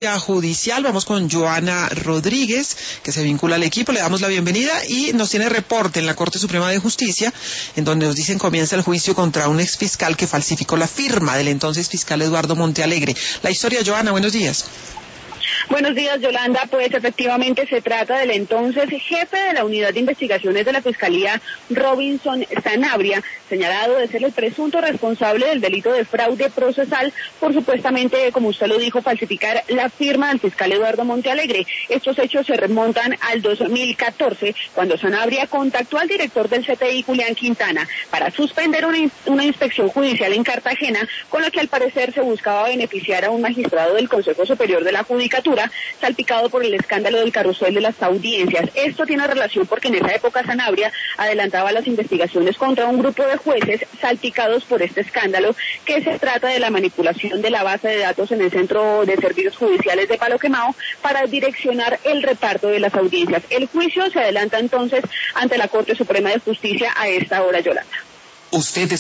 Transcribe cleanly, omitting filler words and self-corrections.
Judicial. Vamos con Joana Rodríguez, que se vincula al equipo. Le damos la bienvenida y nos tiene reporte en la Corte Suprema de Justicia, en donde nos dicen comienza el juicio contra un exfiscal que falsificó la firma del entonces fiscal Eduardo Montealegre. La historia, Joana, buenos días. Buenos días, Yolanda. Pues efectivamente se trata del entonces jefe de la Unidad de Investigaciones de la Fiscalía, Robinson Sanabria, señalado de ser el presunto responsable del delito de fraude procesal por supuestamente, como usted lo dijo, falsificar la firma del fiscal Eduardo Montealegre. Estos hechos se remontan al 2014, cuando Sanabria contactó al director del CTI, Julián Quintana, para suspender una inspección judicial en Cartagena, con la que al parecer se buscaba beneficiar a un magistrado del Consejo Superior de la Judicatura, salpicado por el escándalo del carrusel de las audiencias. Esto tiene relación porque en esa época Sanabria adelantaba las investigaciones contra un grupo de jueces salpicados por este escándalo, que se trata de la manipulación de la base de datos en el Centro de Servicios Judiciales de Palo Quemado para direccionar el reparto de las audiencias. El juicio se adelanta entonces ante la Corte Suprema de Justicia a esta hora, Yolanda. Usted